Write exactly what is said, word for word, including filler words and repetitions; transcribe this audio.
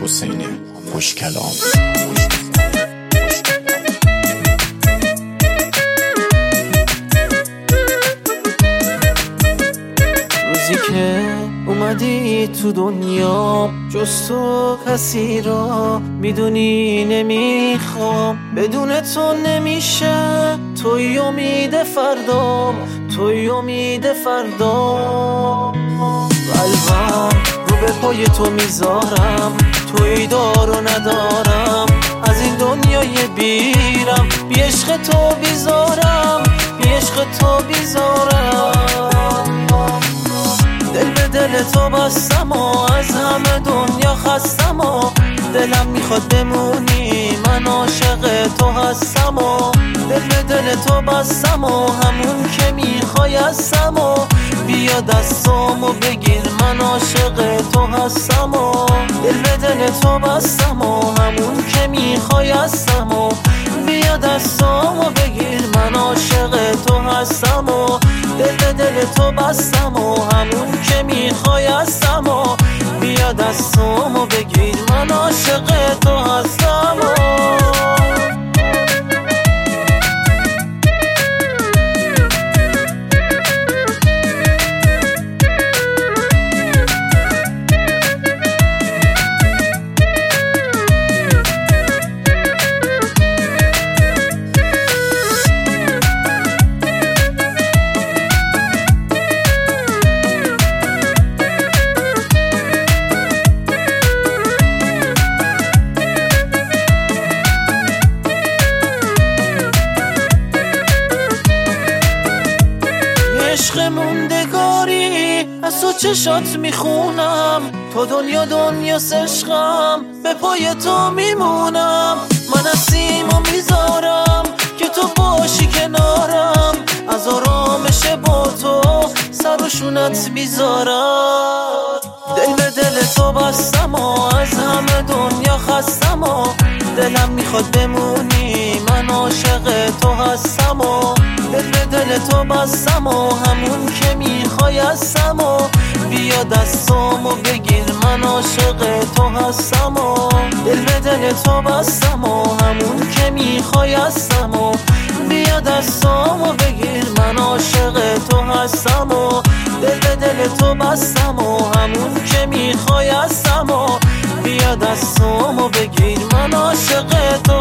حسین خوشکلام. روزی که اومدی تو دنیا جز تو کسی را میدونی نمیخوام، بدون تو نمیشه، توی امید فردام، توی امید فردام. قلبم رو به پای تو میذارم، توی دار و ندارم، از این دنیای بیرم، بی عشق تو بیزارم، بی عشق تو بیزارم. دل به دل تو بستم و از همه دنیا خستم و دلم میخواد بمونی، من عاشق تو هستم و دل به دل تو بستم و همون که میخوای هستم و بیا دستامو بگیر، من عاشق تو هستم و دل به دل تو بستم و همون که میخوای هستم و بیا دستامو بگیر، من عاشق تو هستم و دل به دل تو بستم و همون که میخوای هستم و بیا دستامو بگیر، من عاشق تو هستم و عشق موندگاری از تو چشات میخونم، تو دنیا دنیا عشقم، به پای تو میمونم، من از سیمو میذارم که تو باشی کنارم، از آرامش با تو سر و شونت میذارم. دل به دل تو بستم و از همه دنیا خستم و دلم میخواد بمونی، من عاشق تو هستم و دل به دل تو بستم و همون که میخوای هستم و بیا دستامو بگیر، من عاشق تو هستم و دل به دل تو بستم و همون که میخوای هستم و بیا دستامو بگیر، من عاشق تو هستم و دل به دل تو بستم و همون که میخوای هستم و بیا دستامو بگیر، من عاشق تو